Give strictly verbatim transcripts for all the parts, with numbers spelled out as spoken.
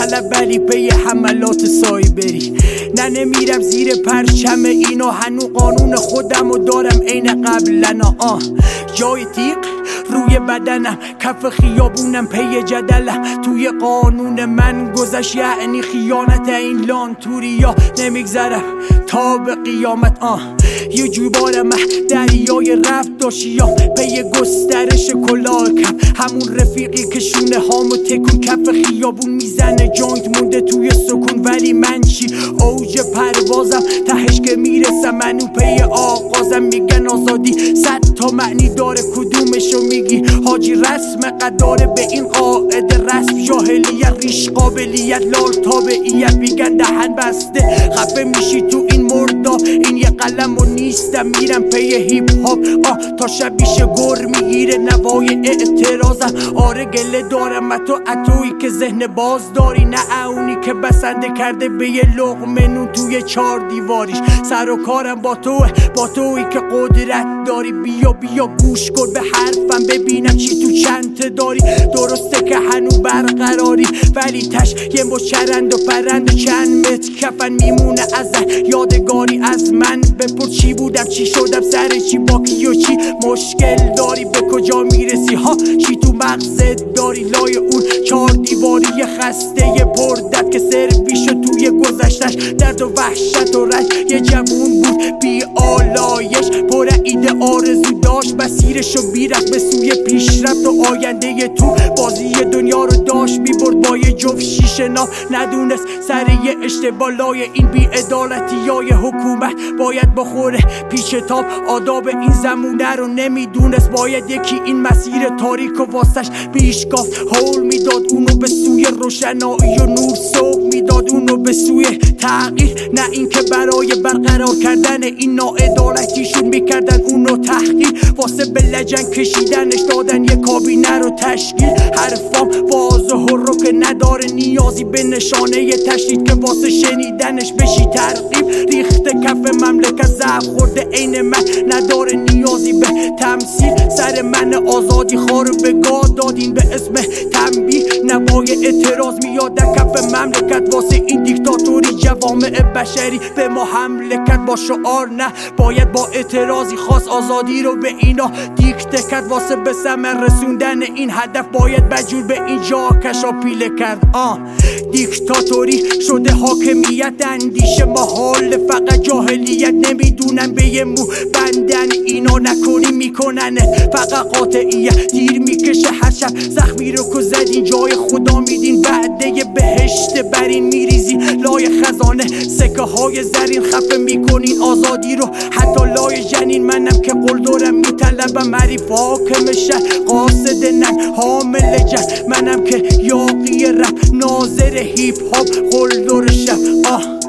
طلب ولی پی حملات سایبری. نه نمیرم زیر پرچم اینا، هنو قانون خودم و دارم عین قبلنا. آه جای تیغ روی بدنم، کف خیابونم پی جدلم. توی قانون من گذشت یعنی خیانت، این لانتوریا نمیگذرم تا به قیامت. آه یه جوبارم دریای رفت داشتیم پی گسترش کلاکم، همون رفیقی که شونه هامو تکون کف خیابون میزنه جوینت مونده توی سکون. ولی من چی؟ اوج پروازم تهش که میرسم منو پی آغازم. میگن آزادی صد تا معنی داره، کدومشو میگی حاجی؟ رسم قداره به این قاعده رسم جاهلیت، ریش قابلیت لال تابعیت. میگن دهن بسته خفه میشی تو این مردا، این یه قلم و نیستم میرم پی هیپ هاپ. آه تا شبیشه گر میگیره نوای اعتراضم. آره گله دارم تو اتویی که ذهن باز داری، نه اونی که بسنده کرده به یه لقمه نون توی چار دیواریش. سر و کارم با توه، با تویی که قدرت داری. بیا بیا گوش کن به حرفم ببینم چی تو چنته داری. درسته که هنو برقراری ولی تش یه مش چرند و پرند و چند متر کفن میمونه ازن یادگاری. از من بپر چی بودم چی شدم سر چی با کی و چی مشکل داری، به کجا میرسی ها چی تو مغزت داری. لای اون چار دیواری خسته پردت که سرویشو توی گذشتش درد و وحشت و رنج. یه جوون بود بی آلایش پر ایده آرزو داشت، مسیرشو بیرفت به سوی پیشرفت و آینده تو بازی دنیا رو داشت میبرد با یه جفت شیشه نا. ندونست سر یه اشتباه لای این بی عدالتی های حکومت باید بخوره پیش تاب آداب این زمونه رو نمیدونست. باید یکی این مسیر تاریک و واسش بیشکافت هول میداد اونو به سوی روشنایی و نور سوق میداد اونو به سوی تغییر، نه اینکه برای برقرار کردن این ناعدالتیشون میکردن اونو تحقیر. واسه به لجن کشیدنش دادن یه کابینه رو تشکیل. حرفام واضح و رو که نداره نیازی به نشانه تشدید که واسه شنیدنش بشی ترغیب. ریخته کف مملکت ضعف خورده عین من، نداره نیازی به تمثیل. سر من آزادی خارو به گاه دادین به اسم تنبیه. نوای اعتراض میاد در کف مملکت واسه این دیکتاتوری جوامع بشری به ما حمله کرد با شعار نه. باید با اعتراضی خاص آزادی رو به اینا دیکته کرد. واسه به ثمر رسوندن این هدف باید بجور به اینجا کشا پیله کرد. آه دیکتاتوری شده حاکمیت، اندیشه محال فقط جاهلیت. نمیدونن به یه مو بندن اینا نکنی میکنن فقط قاطعیت. تیر میکشه هر شب زخمی رو که زدین جای خدا میدین، بعده بهشت برین میریزی لای خزانه سکه های زرین. خفه میکنین آزادی رو حتی لای جنین. منم که قول دارم میطلبم حریف حاکم شهر قاصد نن حامل جن. منم که یاقی رپ ناظر هیپ هاپ قول دور شب. آه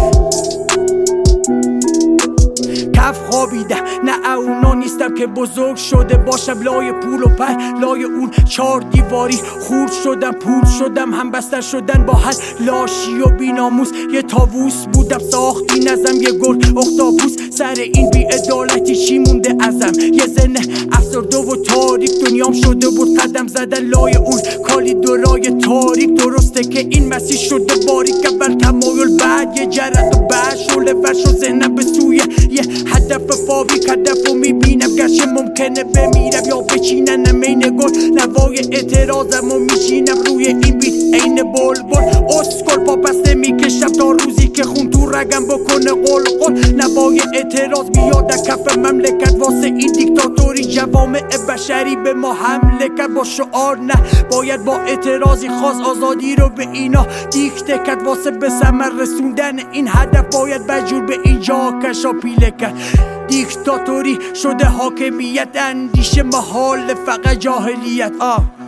کف خوابیده نه اونا نیستم که بزرگ شده باشم لای پول و پر لای اون چار دیواری. خورد شدم پود شدم هم بستر شدن با هر لاشی و بیناموس. یه تاووس بودم ساختی نزم یه گل اختاپوس. سر این بی عدالتی چی مونده ازم؟ یه زنه افسرده و تاریک دنیام شده بود قدم زدن لای اون کالی دورای تاریک. درسته که این مسیح شده باریک اول تمایل بعد یه جرد و بعد شله فرش و ذهنم به سوی یه هدف فاویک. هدف رو میبینم گرچه ممکنه بمیرم یا بچیننم این گل. نوای اعتراضم و میشینم روی این بیت عین بلبل. اسکل پا بسته میکشم تا روزی که خون تو رگم بکنه قلقل. نوای اعتراض بیاد در کف مملکت واسه این دیکتاتوری جوامع بشری به ما حمله کرد با شعار نه. باید با اعتراضی خاص آزادی رو به اینا دیکته کرد. واسه به ثمر رسوندن این هدف باید بجور به اینجا کشا پیله کرد. دیکتاتوری شده حاکمیت، اندیشه محال فقط جاهلیت. آه